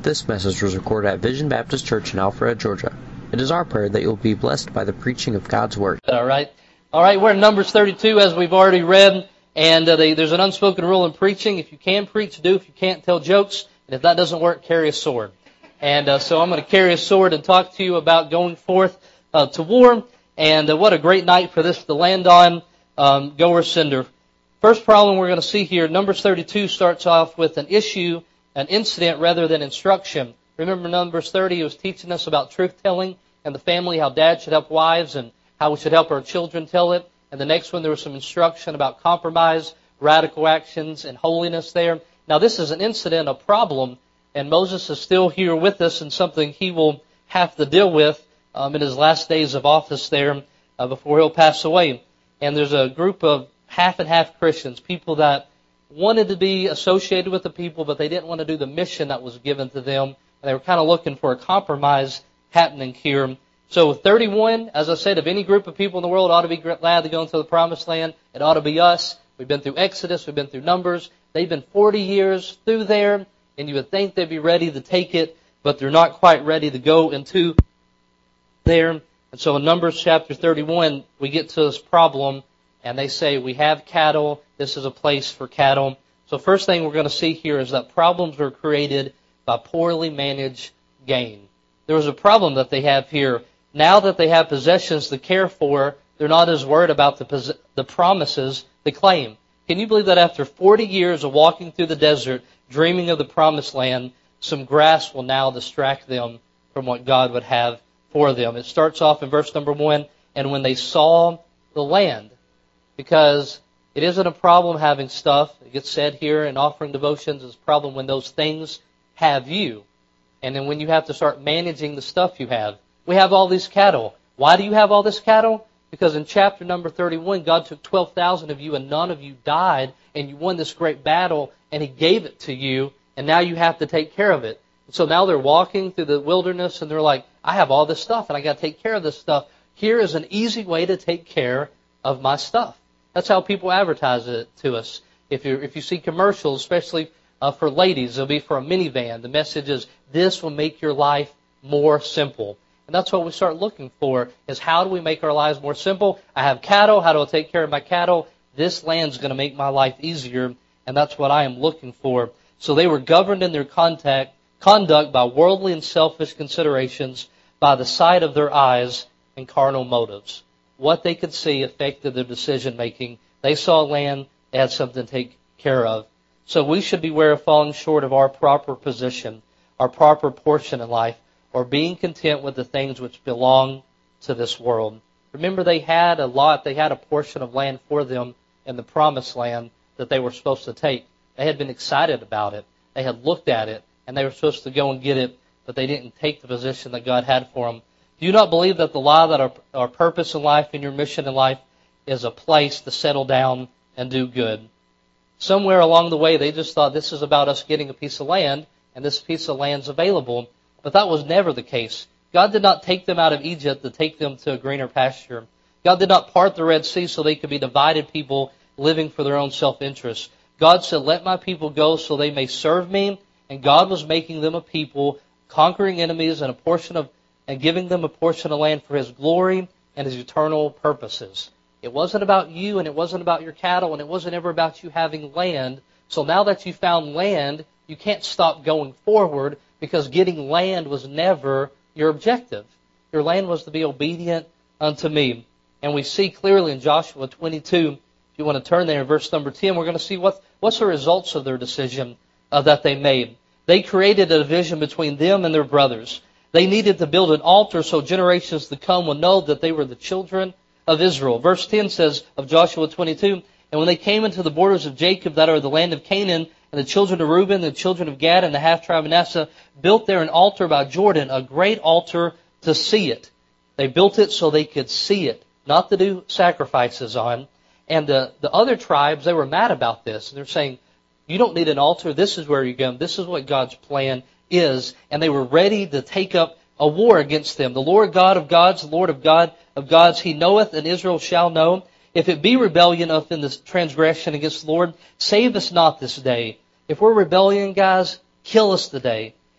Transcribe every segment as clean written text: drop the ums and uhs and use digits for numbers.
This message was recorded at Vision Baptist Church in Alpharetta, Georgia. It is our prayer that you'll be blessed by the preaching of God's Word. All right, we're in Numbers 32 as we've already read, and there's an unspoken rule in preaching. If you can preach, do. If you can't, tell jokes. And if that doesn't work, carry a sword. And so I'm going to carry a sword and talk to you about going forth to war. And what a great night for this to land on. Go or sender. First problem we're going to see here, Numbers 32 starts off with an issue, an incident rather than instruction. Remember Numbers 30 was teaching us about truth-telling and the family, how dad should help wives and how we should help our children tell it. And the next one there was some instruction about compromise, radical actions, and holiness there. Now this is an incident, a problem, and Moses is still here with us and something he will have to deal with in his last days of office there before he'll pass away. And there's a group of half and half Christians, people that wanted to be associated with the people, but they didn't want to do the mission that was given to them. And they were kind of looking for a compromise happening here. So 31, as I said, of any group of people in the world ought to be glad to go into the promised land. It ought to be us. We've been through Exodus. We've been through Numbers. They've been 40 years through there, and you would think they'd be ready to take it, but they're not quite ready to go into there. And so in Numbers chapter 31, we get to this problem, and they say, we have cattle. This is a place for cattle. So first thing we're going to see here is that problems are created by poorly managed gain. There was a problem that they have here. Now that they have possessions to care for, they're not as worried about the promises they claim. Can you believe that after 40 years of walking through the desert, dreaming of the promised land, some grass will now distract them from what God would have for them? It starts off in verse number 1, and when they saw the land, because it isn't a problem having stuff. It gets said here in offering devotions, it's a problem when those things have you. And then when you have to start managing the stuff you have. We have all these cattle. Why do you have all this cattle? Because in chapter number 31, God took 12,000 of you and none of you died, and you won this great battle, and He gave it to you, and now you have to take care of it. So now they're walking through the wilderness, and they're like, I have all this stuff, and I got to take care of this stuff. Here is an easy way to take care of my stuff. That's how people advertise it to us. If you see commercials, especially for ladies, it'll be for a minivan. The message is, this will make your life more simple. And that's what we start looking for, is how do we make our lives more simple? I have cattle. How do I take care of my cattle? This land's going to make my life easier, and that's what I am looking for. So they were governed in their conduct by worldly and selfish considerations, by the sight of their eyes and carnal motives. What they could see affected their decision-making. They saw land, they had something to take care of. So we should beware of falling short of our proper position, our proper portion in life, or being content with the things which belong to this world. Remember, they had a lot, they had a portion of land for them in the promised land that they were supposed to take. They had been excited about it. They had looked at it, and they were supposed to go and get it, but they didn't take the position that God had for them. Do you not believe that the lie that our purpose in life and your mission in life is a place to settle down and do good? Somewhere along the way, they just thought this is about us getting a piece of land, and this piece of land's available. But that was never the case. God did not take them out of Egypt to take them to a greener pasture. God did not part the Red Sea so they could be divided people living for their own self-interest. God said, let my people go so they may serve me. And God was making them a people, conquering enemies and giving them a portion of land for His glory and His eternal purposes. It wasn't about you, and it wasn't about your cattle, and it wasn't ever about you having land. So now that you found land, you can't stop going forward, because getting land was never your objective. Your land was to be obedient unto me. And we see clearly in Joshua 22, if you want to turn there in verse number 10, we're going to see what's the results of their decision that they made. They created a division between them and their brothers. They needed to build an altar so generations to come will know that they were the children of Israel. Verse 10 says of Joshua 22, and when they came into the borders of Jacob, that are the land of Canaan, and the children of Reuben, the children of Gad, and the half-tribe of Manasseh, built there an altar by Jordan, a great altar to see it. They built it so they could see it, not to do sacrifices on. And the other tribes, they were mad about this. They're saying, you don't need an altar. This is where you go. This is what God's plan is. And they were ready to take up a war against them. The Lord God of gods, the Lord of gods, He knoweth, and Israel shall know. If it be rebellion up in this transgression against the Lord, save us not this day. If we're rebellion, guys, kill us today.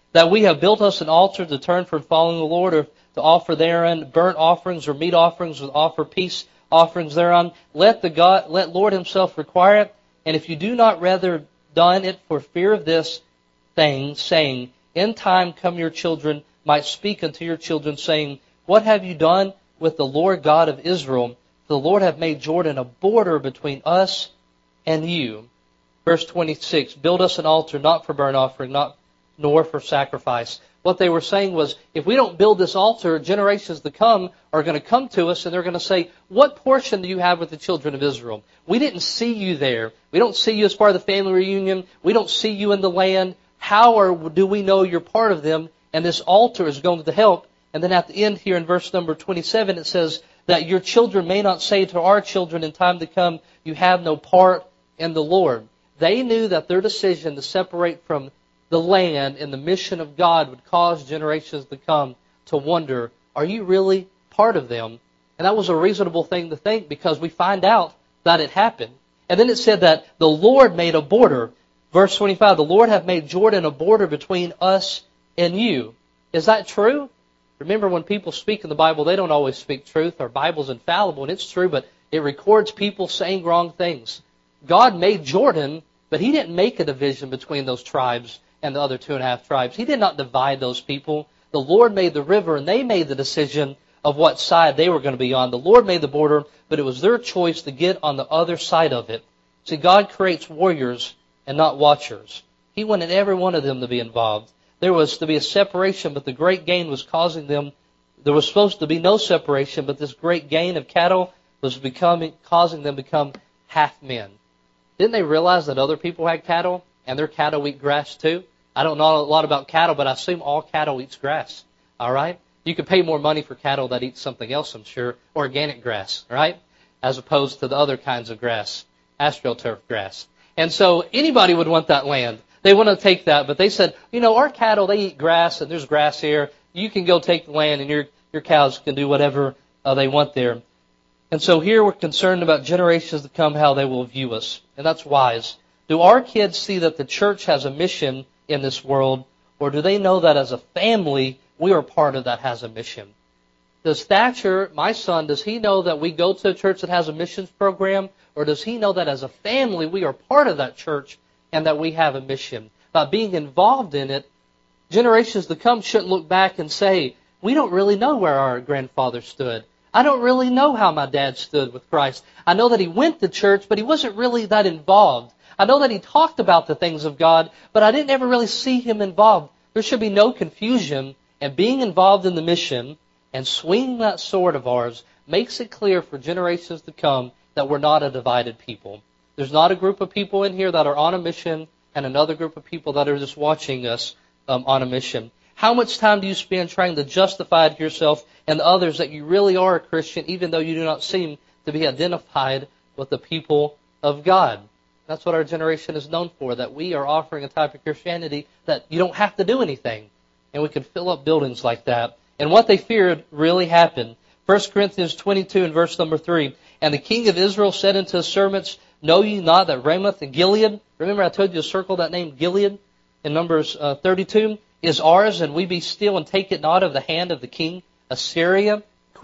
that we have built us an altar to turn from following the Lord, or to offer therein burnt offerings or meat offerings, or offer peace offerings thereon. Let Lord himself require it. And if you do not rather done it for fear of this thing, saying, in time come your children might speak unto your children, saying, what have you done with the Lord God of Israel? The Lord hath made Jordan a border between us and you. Verse 26, build us an altar, not for burnt offering, nor for sacrifice. What they were saying was, if we don't build this altar, generations to come are going to come to us and they're going to say, what portion do you have with the children of Israel? We didn't see you there. We don't see you as part of the family reunion. We don't see you in the land. How do we know you're part of them? And this altar is going to help. And then at the end here in verse number 27, it says that your children may not say to our children in time to come, you have no part in the Lord. They knew that their decision to separate from the land and the mission of God would cause generations to come to wonder, are you really part of them? And that was a reasonable thing to think, because we find out that it happened. And then it said that the Lord made a border. Verse 25, the Lord hath made Jordan a border between us and you. Is that true? Remember, when people speak in the Bible, they don't always speak truth. Our Bible's infallible, and it's true, but it records people saying wrong things. God made Jordan, but He didn't make a division between those tribes and the other 2.5 tribes. He did not divide those people. The Lord made the river, and they made the decision of what side they were going to be on. The Lord made the border, but it was their choice to get on the other side of it. See, God creates warriors and not watchers. He wanted every one of them to be involved. There was to be a separation, but the great gain was causing them. There was supposed to be no separation, but this great gain of cattle was causing them to become half men. Didn't they realize that other people had cattle, and their cattle eat grass too? I don't know a lot about cattle, but I assume all cattle eats grass. All right? You could pay more money for cattle that eat something else, I'm sure, organic grass, right? As opposed to the other kinds of grass, AstroTurf grass. And so anybody would want that land. They want to take that, but they said, our cattle, they eat grass, and there's grass here. You can go take the land, and your cows can do whatever they want there. And so here we're concerned about generations to come, how they will view us. And that's wise. Do our kids see that the church has a mission in this world, or do they know that as a family, we are part of that has a mission? Does Thatcher, my son, does he know that we go to a church that has a missions program, or does he know that as a family, we are part of that church and that we have a mission? By being involved in it, generations to come shouldn't look back and say, we don't really know where our grandfather stood. I don't really know how my dad stood with Christ. I know that he went to church, but he wasn't really that involved. I know that he talked about the things of God, but I didn't ever really see him involved. There should be no confusion, and being involved in the mission and swinging that sword of ours makes it clear for generations to come that we're not a divided people. There's not a group of people in here that are on a mission and another group of people that are just watching us on a mission. How much time do you spend trying to justify to yourself and others that you really are a Christian, even though you do not seem to be identified with the people of God? That's what our generation is known for, that we are offering a type of Christianity that you don't have to do anything. And we can fill up buildings like that. And what they feared really happened. 1 Corinthians 22 and verse number 3. And the king of Israel said unto his servants, know ye not that Ramoth and Gilead, remember I told you to circle that name Gilead in Numbers 32, is ours, and we be still and take it not of the hand of the king Assyria? ?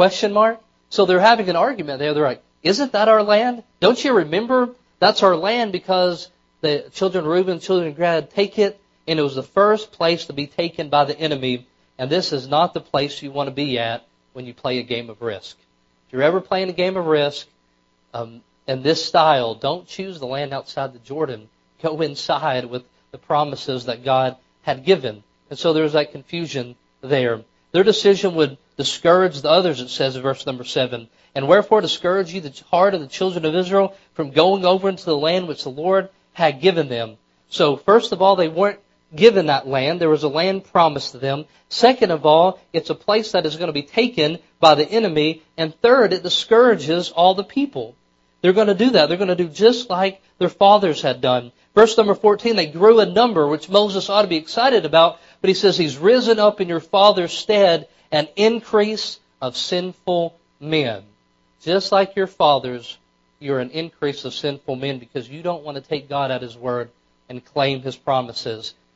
So they're having an argument there. They're like, isn't that our land? Don't you remember? That's our land because the children of Reuben, children of Gad take it, and it was the first place to be taken by the enemy. And this is not the place you want to be at when you play a game of Risk. If you're ever playing a game of Risk in this style, don't choose the land outside the Jordan. Go inside with the promises that God had given. And so there's that confusion there. Their decision would discourage the others, it says in verse number 7. And wherefore discourage ye the heart of the children of Israel from going over into the land which the Lord had given them. So first of all, they weren't given that land. There was a land promised to them. Second of all, it's a place that is going to be taken by the enemy. And third, it discourages all the people. They're going to do that. They're going to do just like their fathers had done. Verse number 14, they grew in number, which Moses ought to be excited about. But he says, he's risen up in your father's stead an increase of sinful men. Just like your fathers, you're an increase of sinful men because you don't want to take God at His word and claim His promises.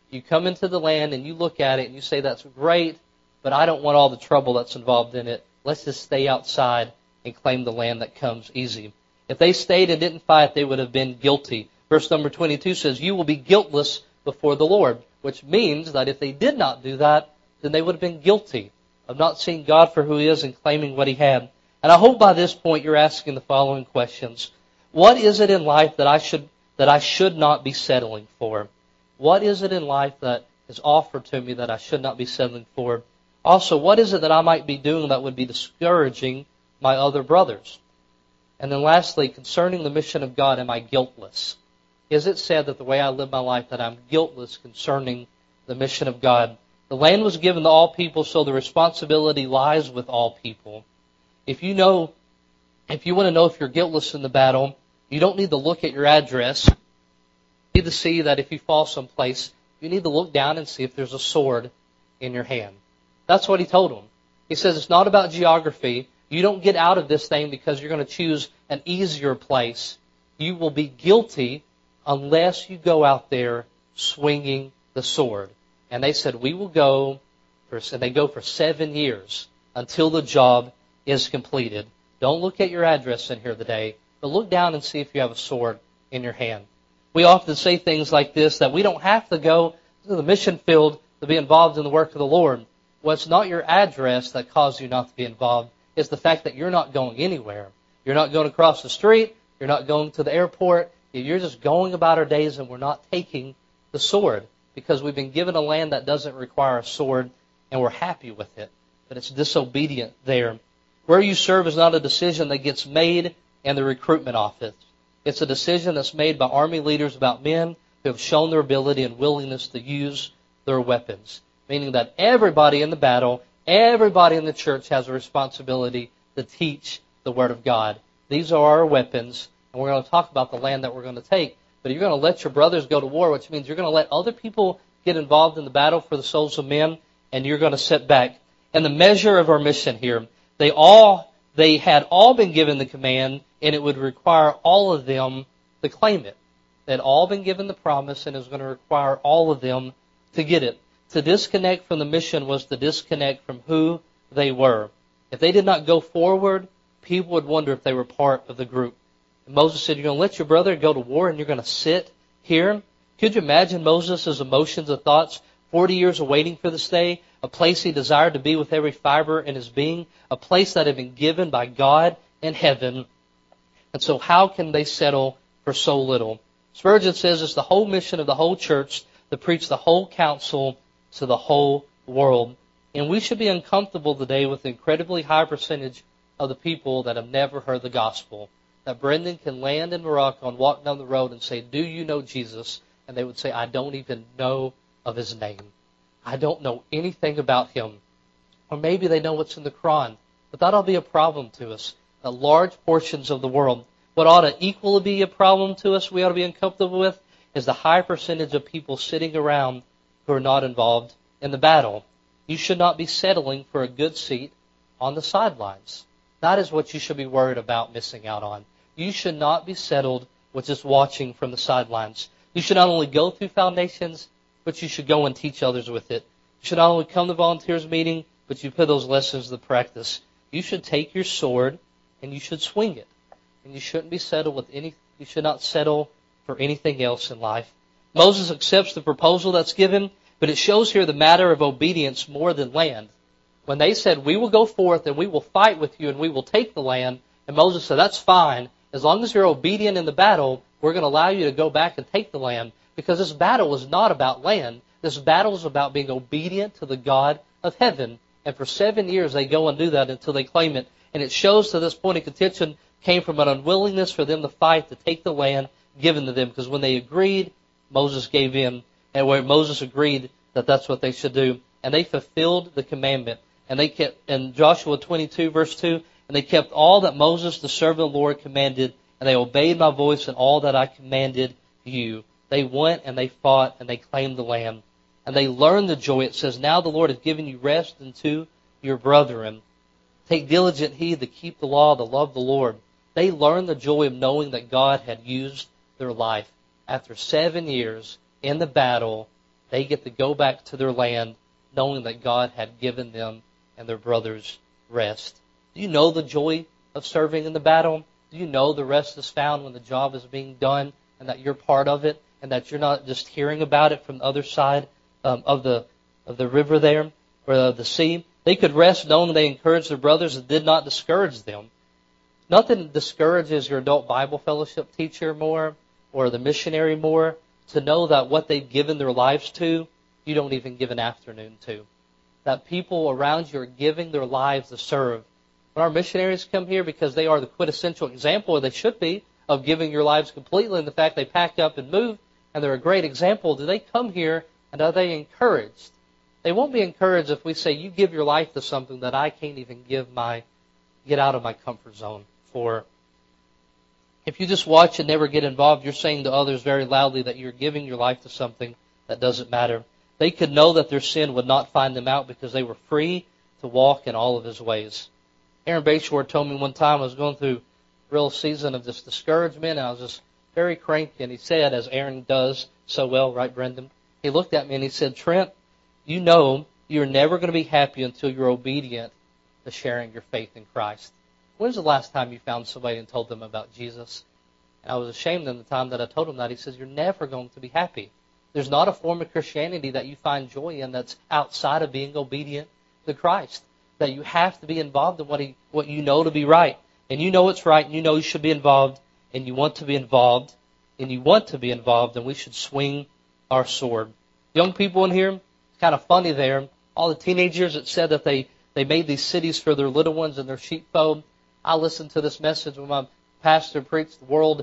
You come into the land and you look at it and you say, that's great, but I don't want all the trouble that's involved in it. Let's just stay outside and claim the land that comes easy. If they stayed and didn't fight, they would have been guilty. Verse number 22 says, you will be guiltless before the Lord, which means that if they did not do that, then they would have been guilty of not seeing God for who He is and claiming what He had. And I hope by this point you're asking the following questions. What is it in life that I should not be settling for? What is it in life that is offered to me that I should not be settling for? Also, what is it that I might be doing that would be discouraging my other brothers? And then lastly, concerning the mission of God, am I guiltless? Is it said that the way I live my life that I'm guiltless concerning the mission of God? The land was given to all people, so the responsibility lies with all people. If you want to know if you're guiltless in the battle, you don't need to look at your address. You need to see that if you fall someplace, you need to look down and see if there's a sword in your hand. That's what he told them. He says it's not about geography. You don't get out of this thing because you're going to choose an easier place. You will be guilty unless you go out there swinging the sword. And they said, we will go, and they go for 7 years until the job is completed. Don't look at your address in here today, but look down and see if you have a sword in your hand. We often say things like this, that we don't have to go to the mission field to be involved in the work of the Lord. Well, it's not your address that caused you not to be involved. It's the fact that you're not going anywhere. You're not going across the street. You're not going to the airport. You're just going about our days, and we're not taking the sword because we've been given a land that doesn't require a sword, and we're happy with it. But it's disobedient there. Where you serve is not a decision that gets made in the recruitment office. It's a decision that's made by army leaders about men who have shown their ability and willingness to use their weapons. Meaning that everybody in the battle, everybody in the church has a responsibility to teach the Word of God. These are our weapons, and we're going to talk about the land that we're going to take. But you're going to let your brothers go to war, which means you're going to let other people get involved in the battle for the souls of men, and you're going to sit back. And the measure of our mission here, they had all been given the command, and it would require all of them to claim it. They had all been given the promise, and it was going to require all of them to get it. To disconnect from the mission was to disconnect from who they were. If they did not go forward, people would wonder if they were part of the group. And Moses said, you're going to let your brother go to war and you're going to sit here? Could you imagine Moses' emotions and thoughts? 40 years of waiting for this day, a place he desired to be with every fiber in his being, a place that had been given by God in heaven. And so how can they settle for so little? Spurgeon says it's the whole mission of the whole church to preach the whole counsel to the whole world. And we should be uncomfortable today with the incredibly high percentage of the people that have never heard the gospel. That Brendan can land in Morocco and walk down the road and say, do you know Jesus? And they would say, I don't even know of His name. I don't know anything about Him. Or maybe they know what's in the Quran. But that'll be a problem to us. That large portions of the world, what ought to equally be a problem to us, we ought to be uncomfortable with, is the high percentage of people sitting around who are not involved in the battle. You should not be settling for a good seat on the sidelines. That is what you should be worried about missing out on. You should not be settled with just watching from the sidelines. You should not only go through Foundations, but you should go and teach others with it. You should not only come to volunteers meeting, but you put those lessons to practice. You should take your sword and you should swing it. And you shouldn't be settled with you should not settle for anything else in life. Moses accepts the proposal that's given, but it shows here the matter of obedience more than land. When they said, we will go forth and we will fight with you and we will take the land, and Moses said, that's fine. As long as you're obedient in the battle, we're going to allow you to go back and take the land. Because this battle was not about land. This battle is about being obedient to the God of heaven. And for 7 years they go and do that until they claim it. And it shows to this point of contention came from an unwillingness for them to fight, to take the land given to them. Because when they agreed, Moses gave in. And where Moses agreed that that's what they should do. And they fulfilled the commandment. And they kept, in Joshua 22 verse 2, and they kept all that Moses the servant of the Lord commanded, and they obeyed my voice and all that I commanded you. They went and they fought and they claimed the land. And they learned the joy. It says, now the Lord has given you rest unto your brethren. Take diligent heed to keep the law, to love the Lord. They learned the joy of knowing that God had used their life. After 7 years in the battle, they get to go back to their land knowing that God had given them and their brothers rest. Do you know the joy of serving in the battle? Do you know the rest is found when the job is being done and that you're part of it and that you're not just hearing about it from the other side of the river there or of the sea? They could rest knowing they encouraged their brothers and did not discourage them. Nothing discourages your adult Bible fellowship teacher more or the missionary more to know that what they've given their lives to, you don't even give an afternoon to. That people around you are giving their lives to serve. When our missionaries come here, because they are the quintessential example, or they should be, of giving your lives completely, and the fact they pack up and move, and they're a great example, do they come here and are they encouraged? They won't be encouraged if we say, you give your life to something that I can't even get out of my comfort zone for. If you just watch and never get involved, you're saying to others very loudly that you're giving your life to something that doesn't matter. They could know that their sin would not find them out because they were free to walk in all of His ways. Aaron Bayshore told me one time I was going through a real season of this discouragement, and I was just very cranky, and he said, as Aaron does so well, right, Brendan? He looked at me and he said, Trent, you know you're never going to be happy until you're obedient to sharing your faith in Christ. When's the last time you found somebody and told them about Jesus? And I was ashamed in the time that I told him that. He says, you're never going to be happy. There's not a form of Christianity that you find joy in that's outside of being obedient to Christ. That you have to be involved in what you know to be right. And you know it's right, and you know you should be involved, and you want to be involved, and we should swing our sword. Young people in here, it's kind of funny there. All the teenagers that said that they made these cities for their little ones and their sheepfold. I listened to this message when my pastor preached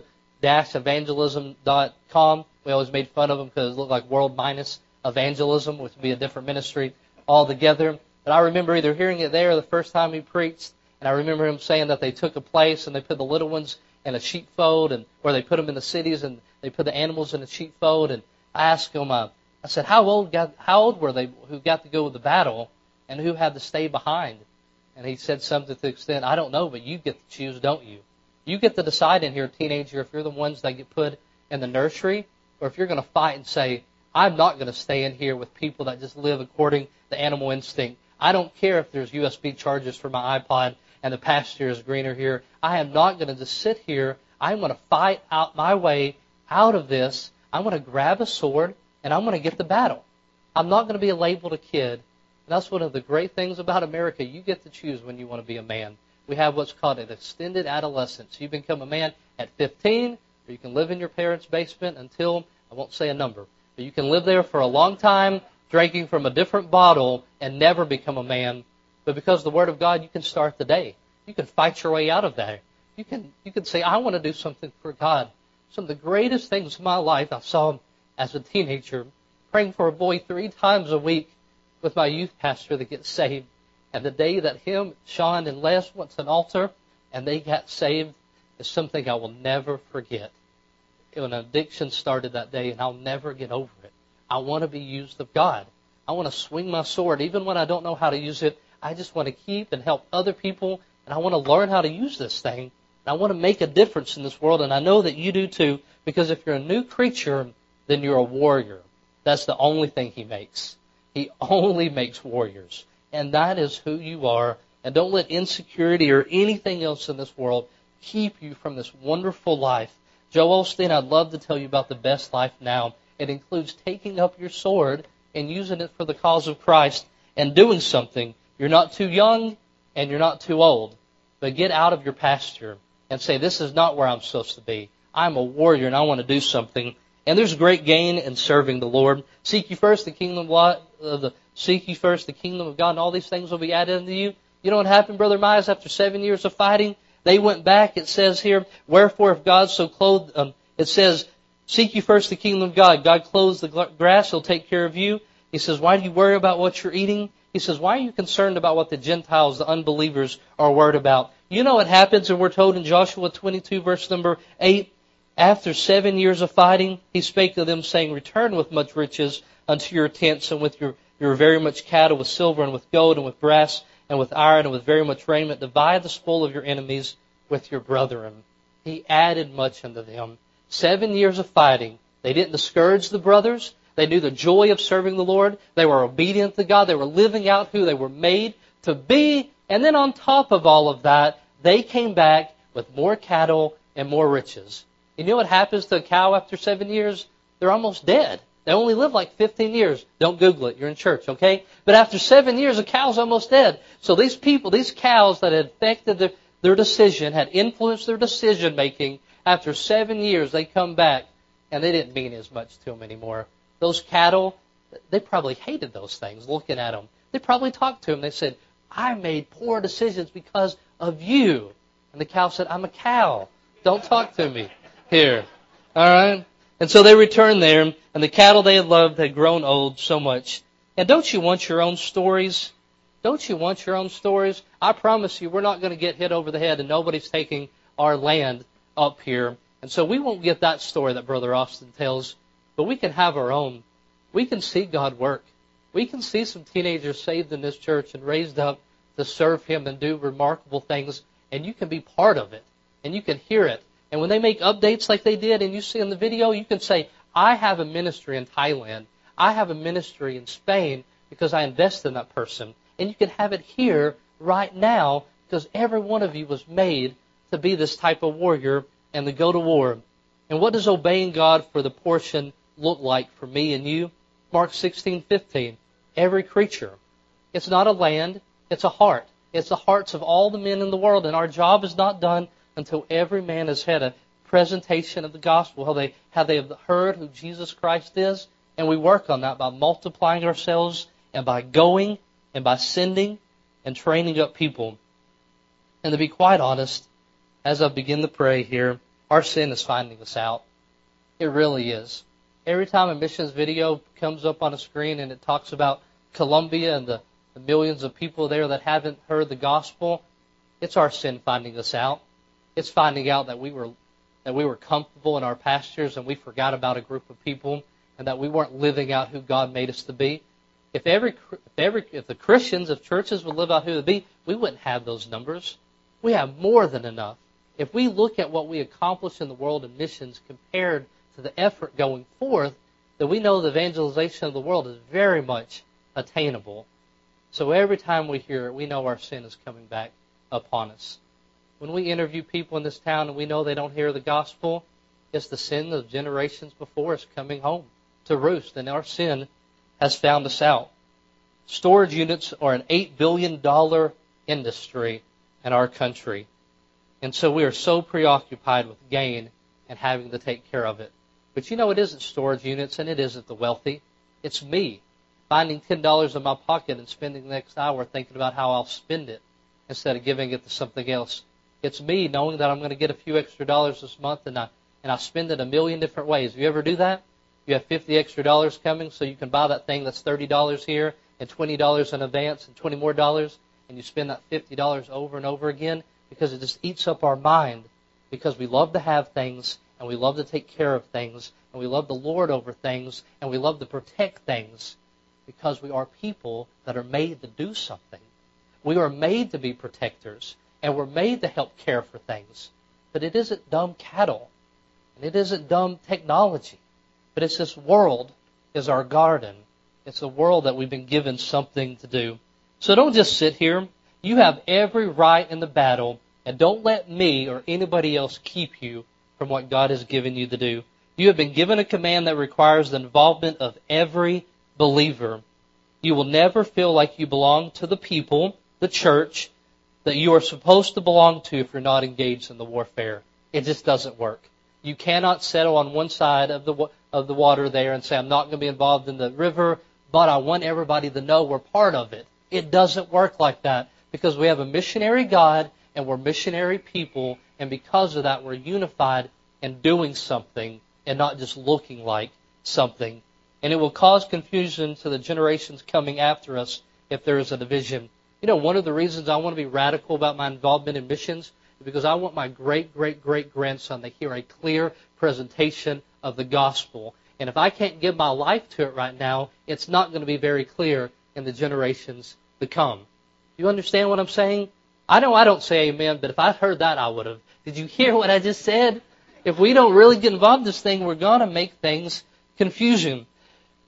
world-evangelism.com. We always made fun of them because it looked like world-evangelism, which would be a different ministry altogether. But I remember either hearing it there the first time he preached, and I remember him saying that they took a place and they put the little ones in a sheepfold, or they put them in the cities and they put the animals in a sheepfold. And I asked him, I said, how old were they who got to go to the battle and who had to stay behind? And he said something to the extent, I don't know, but you get to choose, don't you? You get to decide in here, teenager, if you're the ones that get put in the nursery, or if you're going to fight and say, I'm not going to stay in here with people that just live according to animal instinct. I don't care if there's USB chargers for my iPod and the pasture is greener here. I am not going to just sit here. I'm going to fight out my way out of this. I'm going to grab a sword and I'm going to get the battle. I'm not going to be labeled a kid. And that's one of the great things about America. You get to choose when you want to be a man. We have what's called an extended adolescence. You become a man at 15, or you can live in your parents' basement until, I won't say a number, but you can live there for a long time, drinking from a different bottle and never become a man. But because of the Word of God, you can start the day. You can fight your way out of that. You can say, I want to do something for God. Some of the greatest things in my life I saw as a teenager, praying for a boy 3 times a week with my youth pastor that gets saved. And the day that him, Sean, and Les went to an altar and they got saved is something I will never forget. An addiction started that day, and I'll never get over it. I want to be used of God. I want to swing my sword. Even when I don't know how to use it, I just want to keep and help other people, and I want to learn how to use this thing. And I want to make a difference in this world, and I know that you do too, because if you're a new creature, then you're a warrior. That's the only thing He makes. He only makes warriors, and that is who you are. And don't let insecurity or anything else in this world keep you from this wonderful life. Joel Osteen, I'd love to tell you about the best life now. It includes taking up your sword and using it for the cause of Christ and doing something. You're not too young and you're not too old. But get out of your pasture and say, this is not where I'm supposed to be. I'm a warrior and I want to do something. And there's great gain in serving the Lord. Seek ye first the kingdom of God, and all these things will be added unto you. You know what happened, Brother Miles, after 7 years of fighting? They went back, it says here, wherefore if God so clothed, it says, seek ye first the kingdom of God. God clothes the grass, He'll take care of you. He says, why do you worry about what you're eating? He says, why are you concerned about what the Gentiles, the unbelievers, are worried about? You know what happens, and we're told in Joshua 22, verse number 8, after 7 years of fighting, He spake to them, saying, return with much riches unto your tents, and with your very much cattle, with silver, and with gold, and with brass, and with iron, and with very much raiment. Divide the spoil of your enemies with your brethren. He added much unto them. 7 years of fighting. They didn't discourage the brothers. They knew the joy of serving the Lord. They were obedient to God. They were living out who they were made to be. And then on top of all of that, they came back with more cattle and more riches. You know what happens to a cow after 7 years? They're almost dead. They only live like 15 years. Don't Google it. You're in church, okay? But after 7 years, a cow's almost dead. So these people, these cows that had affected their decision, had influenced their decision making, after 7 years, they come back, and they didn't mean as much to them anymore. Those cattle, they probably hated those things, looking at them. They probably talked to them. They said, I made poor decisions because of you. And the cow said, I'm a cow. Don't talk to me here. All right? And so they returned there, and the cattle they had loved had grown old so much. And don't you want your own stories? Don't you want your own stories? I promise you, we're not going to get hit over the head, and nobody's taking our land up here. And so we won't get that story that Brother Austin tells, but we can have our own. We can see God work. We can see some teenagers saved in this church and raised up to serve Him and do remarkable things, and you can be part of it, and you can hear it. And when they make updates like they did, and you see in the video, you can say, I have a ministry in Thailand. I have a ministry in Spain because I invested in that person. And you can have it here right now because every one of you was made to be this type of warrior and to go to war. And what does obeying God for the portion look like for me and you? Mark 16:15. Every creature. It's not a land, it's a heart. It's the hearts of all the men in the world, and our job is not done until every man has had a presentation of the gospel, how they have heard who Jesus Christ is, and we work on that by multiplying ourselves and by going and by sending and training up people. And to be quite honest, as I begin to pray here, our sin is finding us out. It really is. Every time a missions video comes up on a screen and it talks about Colombia and the millions of people there that haven't heard the gospel, it's our sin finding us out. It's finding out that we were comfortable in our pastures and we forgot about a group of people and that we weren't living out who God made us to be. If the Christians, if churches would live out who they be, we wouldn't have those numbers. We have more than enough. If we look at what we accomplish in the world of missions compared to the effort going forth, then we know the evangelization of the world is very much attainable. So every time we hear it, we know our sin is coming back upon us. When we interview people in this town and we know they don't hear the gospel, it's the sin of generations before us coming home to roost, and our sin has found us out. Storage units are an $8 billion industry in our country. And so we are so preoccupied with gain and having to take care of it. But you know, it isn't storage units and it isn't the wealthy. It's me finding $10 in my pocket and spending the next hour thinking about how I'll spend it instead of giving it to something else. It's me knowing that I'm going to get a few extra dollars this month and I spend it a million different ways. You ever do that? You have $50 extra coming so you can buy that thing that's $30 here and $20 in advance and $20 more, and you spend that $50 over and over again because it just eats up our mind because we love to have things and we love to take care of things and we love to lord over things and we love to protect things because we are people that are made to do something. We are made to be protectors and we're made to help care for things. But it isn't dumb cattle and it isn't dumb technology. But it's this world is our garden. It's a world that we've been given something to do. So don't just sit here. You have every right in the battle, and don't let me or anybody else keep you from what God has given you to do. You have been given a command that requires the involvement of every believer. You will never feel like you belong to the people, the church, that you are supposed to belong to if you're not engaged in the warfare. It just doesn't work. You cannot settle on one side of the water there and say, I'm not going to be involved in the river, but I want everybody to know we're part of it. It doesn't work like that because we have a missionary God and we're missionary people, and because of that we're unified and doing something and not just looking like something. And it will cause confusion to the generations coming after us if there is a division. You know, one of the reasons I want to be radical about my involvement in missions because I want my great-great-great-grandson to hear a clear presentation of the gospel. And if I can't give my life to it right now, it's not going to be very clear in the generations to come. Do you understand what I'm saying? I know I don't say amen, but if I heard that, I would have. Did you hear what I just said? If we don't really get involved in this thing, we're going to make things confusion.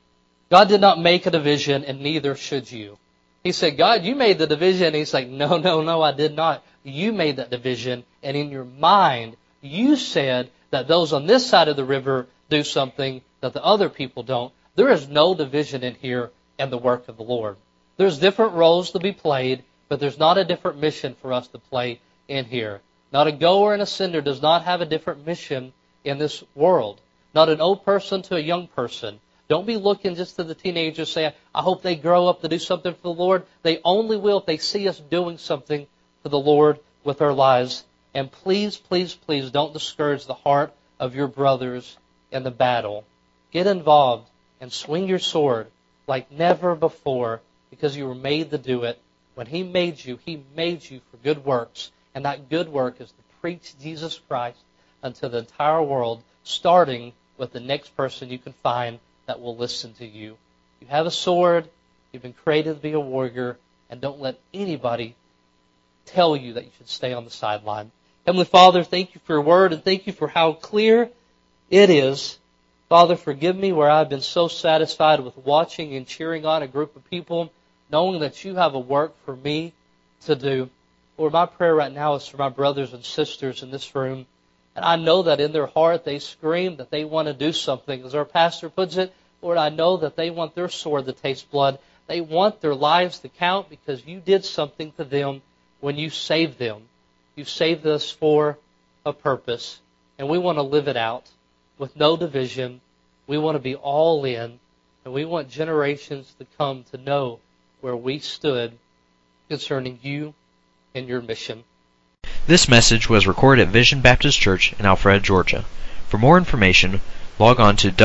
God did not make a division, and neither should you. He said, God, you made the division. And he's like, no, I did not. You made that division, and in your mind, you said that those on this side of the river do something that the other people don't. There is no division in here in the work of the Lord. There's different roles to be played, but there's not a different mission for us to play in here. Not a goer and a sender does not have a different mission in this world. Not an old person to a young person. Don't be looking just to the teenagers saying, I hope they grow up to do something for the Lord. They only will if they see us doing something for the Lord with our lives. And please, please, please don't discourage the heart of your brothers in the battle. Get involved and swing your sword like never before, because you were made to do it. When He made you for good works. And that good work is to preach Jesus Christ unto the entire world, starting with the next person you can find that will listen to you. You have a sword. You've been created to be a warrior. And don't let anybody tell you that you should stay on the sideline. Heavenly Father, thank you for your word, and thank you for how clear it is. Father, forgive me where I've been so satisfied with watching and cheering on a group of people, knowing that you have a work for me to do. Lord, my prayer right now is for my brothers and sisters in this room. And I know that in their heart they scream that they want to do something. As our pastor puts it, Lord, I know that they want their sword to taste blood. They want their lives to count because you did something to them when you saved them. You saved us for a purpose. And we want to live it out with no division. We want to be all in. And we want generations to come to know where we stood concerning you and your mission. This message was recorded at Vision Baptist Church in Alpharetta, Georgia. For more information, log on to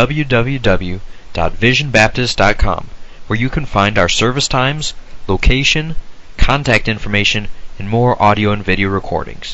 www.visionbaptist.com, where you can find our service times, location, contact information, and more audio and video recordings.